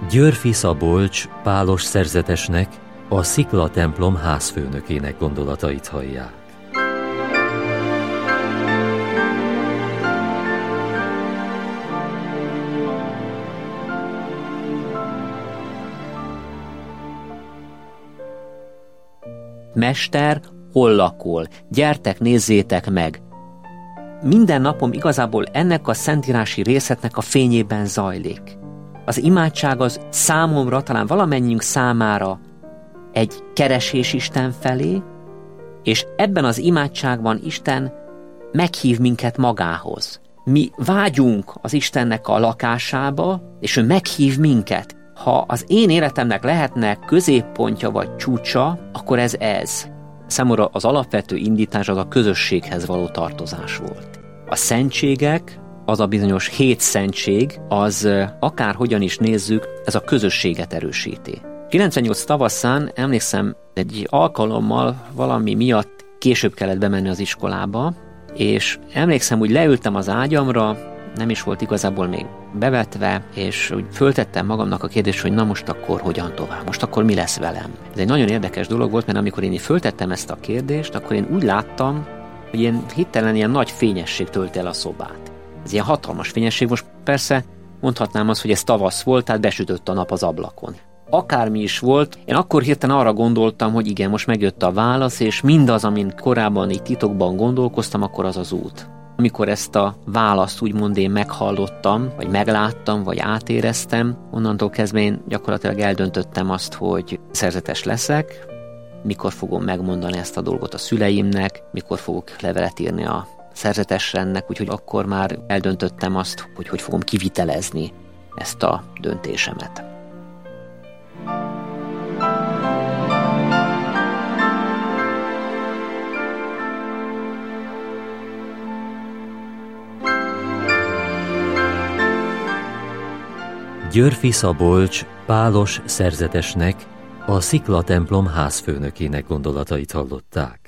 Györffy Szabolcs pálos szerzetesnek, a Szikla templom házfőnökének gondolatait hallják. Mester, hol lakol? Gyertek, nézzétek meg! Minden napom igazából ennek a szentírási részletnek a fényében zajlik. Az imádság az számomra, talán valamennyiünk számára egy keresés Isten felé, és ebben az imádságban Isten meghív minket magához. Mi vágyunk az Istennek a lakásába, és ő meghív minket. Ha az én életemnek lehetne középpontja vagy csúcsa, akkor ez. Számomra az alapvető indítás az a közösséghez való tartozás volt. A szentségek, az a bizonyos 7 szentség, az akárhogyan is nézzük, ez a közösséget erősíti. 98 tavaszán emlékszem, egy alkalommal valami miatt később kellett bemenni az iskolába, és emlékszem, hogy leültem az ágyamra, nem is volt igazából még bevetve, és úgy föltettem magamnak a kérdést, hogy na most akkor hogyan tovább, most akkor mi lesz velem. Ez egy nagyon érdekes dolog volt, mert amikor én föltettem ezt a kérdést, akkor én úgy láttam, hogy ilyen hirtelen ilyen nagy fényesség tölt el a szobát. Ez ilyen hatalmas fényesség, most persze mondhatnám azt, hogy ez tavasz volt, tehát besütött a nap az ablakon. Akármi is volt, én akkor hirtelen arra gondoltam, hogy igen, most megjött a válasz, és mindaz, amin korábban így titokban gondolkoztam, akkor az az út. Amikor ezt a választ úgymond én meghallottam, vagy megláttam, vagy átéreztem, onnantól kezdve én gyakorlatilag eldöntöttem azt, hogy szerzetes leszek, mikor fogom megmondani ezt a dolgot a szüleimnek, mikor fogok levelet írni a szerzetesrennek, úgyhogy akkor már eldöntöttem azt, hogy fogom kivitelezni ezt a döntésemet. Györffy Szabolcs pálos szerzetesnek, a Szikla templom házfőnökének gondolatait hallották.